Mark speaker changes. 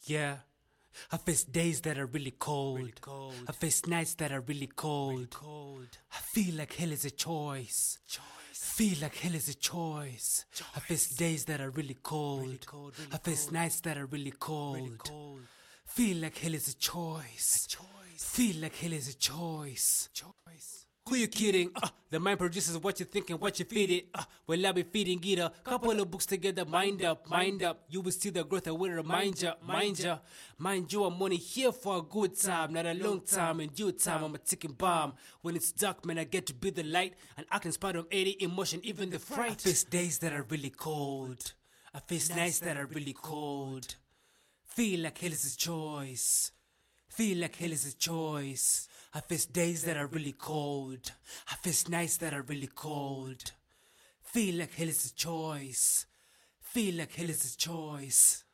Speaker 1: Yeah. I face days that are really cold. I face nights that are really cold. I feel like hell is a choice. Feel like hell is a choice. I face days that are really cold. I face nights that are really cold. Feel like hell is a choice. Feel like hell is a choice. Who you kidding? The mind produces what you think and what you feed it. Well, I'll be feeding it a couple of books together. Mind up, mind up. You will see the growth. I will remind ya, mind ya. Mind you, I'm only here for a good time, not a long time. In due time, I'm a ticking bomb. When it's dark, man, I get to be the light and act in spite of any emotion, even the fright. I face days that are really cold. I face nights that are really cold. Feel like hell is a choice. Feel like hell is a choice. I face days that are really cold. I face nights that are really cold. Feel like hell is a choice. Feel like hell is a choice.